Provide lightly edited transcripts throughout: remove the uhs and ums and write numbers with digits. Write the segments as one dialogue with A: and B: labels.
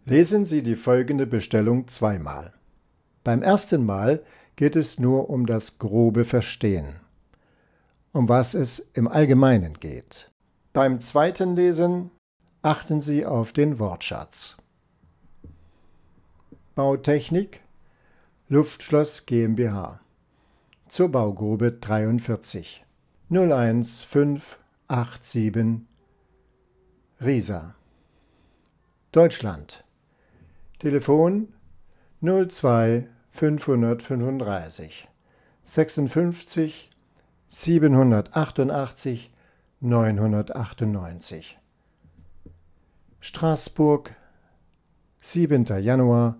A: Lesen Sie die folgende Bestellung zweimal. Beim ersten Mal geht es nur um das grobe Verstehen, um was es im Allgemeinen geht. Beim zweiten Lesen achten Sie auf den Wortschatz. Bautechnik, Luftschloss GmbH. Zur Baugrube 43 01587 Riesa, Deutschland. Telefon 02 535 56 788 998. Straßburg, 7. Januar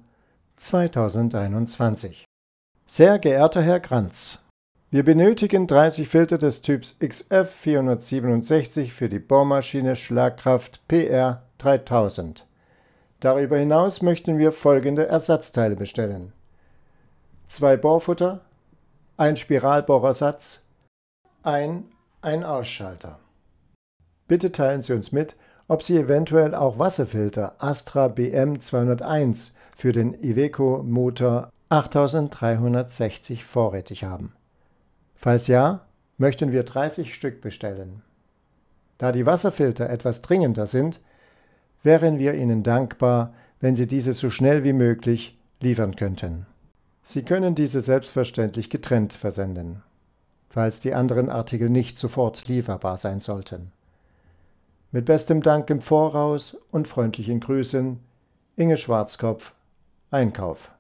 A: 2021. Sehr geehrter Herr Kranz, wir benötigen 30 Filter des Typs XF 467 für die Bohrmaschine Schlagkraft PR 3000. Darüber hinaus möchten wir folgende Ersatzteile bestellen: 2 Bohrfutter, ein Spiralbohrersatz, ein Ein-Ausschalter. Bitte teilen Sie uns mit, ob Sie eventuell auch Wasserfilter Astra BM 201 für den Iveco Motor 8360 vorrätig haben. Falls ja, möchten wir 30 Stück bestellen. Da die Wasserfilter etwas dringender sind, wären wir Ihnen dankbar, wenn Sie diese so schnell wie möglich liefern könnten. Sie können diese selbstverständlich getrennt versenden, falls die anderen Artikel nicht sofort lieferbar sein sollten. Mit bestem Dank im Voraus und freundlichen Grüßen, Inge Schwarzkopf, Einkauf.